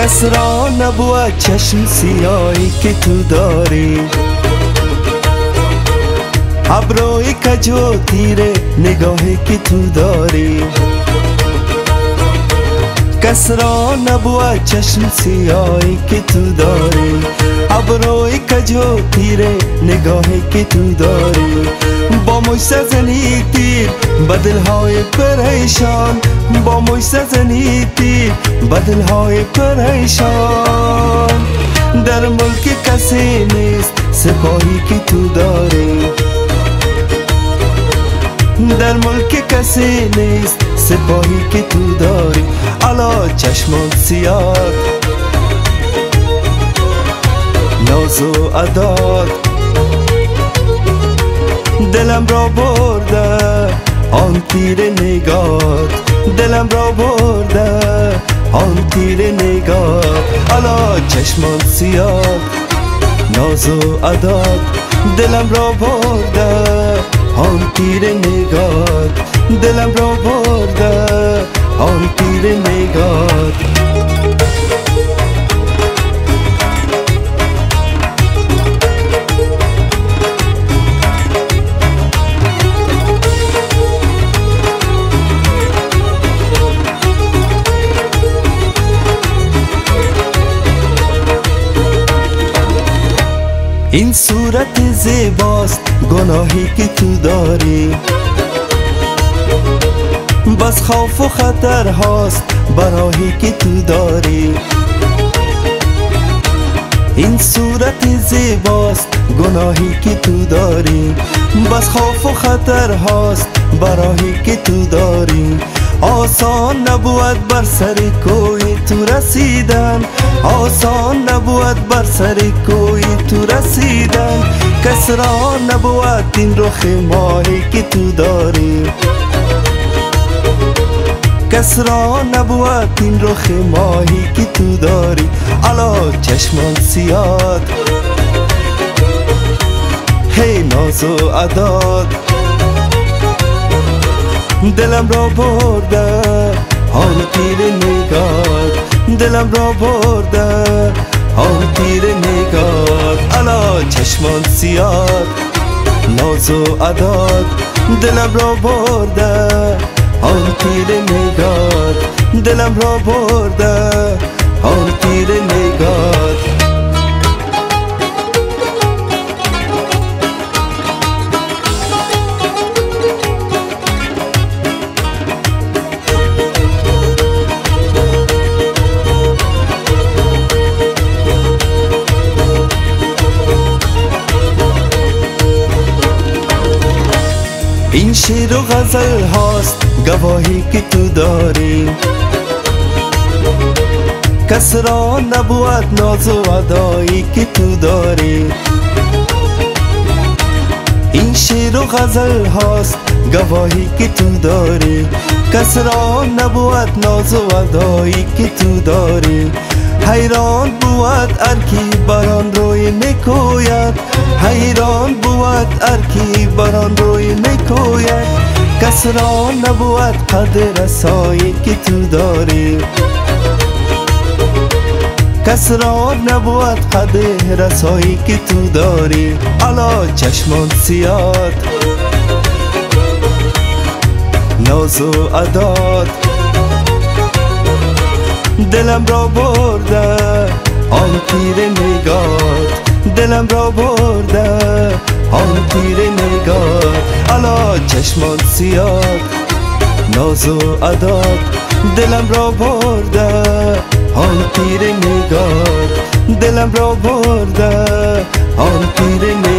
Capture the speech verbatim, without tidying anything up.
کس را نبود چشم سیاهی که تو داری، ابروی کج و تیره نگاهی که تو داری. کس را نبود چشم سیاهی که تو داری، ابروی کج و تیره نگاهی که تو داری. با مشت زنی تیر به دلهای پریشان، با مشت زنی تیر به دلهای پریشان. در ملک کسی نیست سپاهی که تو داری، در ملک کسی نیست سپاهی که تو داری. علا چشمات سیاه، ناز و عداد، دلم را برده آن تیر نگات، دلم را برده آن تیر نگات. علا چشمات سیاه، ناز و عداد، دلم را برده آن تیر نگات، دلم را برده آن تیر نگات. این صورت زیباست گناهی که تو داری، بس خوف و خطر هاست براهی که تو داری. این صورت زیباست گناهی که تو داری، بس خوف و خطر هاست براهی که تو داری. آسان نبود بر سر کوی تو رسیدن، آسان نبود بر سر کوی تو رسیدن. کس را نبود این رخ ماهی که تو داری، کس را نبود این رخ ماهی که تو داری. علا چشمان سیاه، هی ناز و عداد، دلم را برده آن تیر نگات، دلم را برده آن تیر نگات. علا چشمان سیاه، ناز و عداد، دلم را برده آن تیر نگات، دلم را برده آن تیر نگات. این شعر و غزل هاست گواهی که تو داری، کس را نبود ناز و ادایی که تو داری. این شعر و غزل هاست گواهی که تو داری، کس را نبود ناز و ادایی که تو داری. حیران بود ارکی بران روی میکوید، حیران بود ارکی بران روی میکوید. کس را نبود قدر رسایی که تو داری، کس را نبود قدر رسایی که تو داری. علا چشمان سیاه، ناز و عداد، دلم را برده آن تیر نگات، دلم را برده آن تیر نگات. علا چشمان سیاه، ناز و عداد، دلم را برده آن تیر نگات، دلم را برده آن تیر نگات.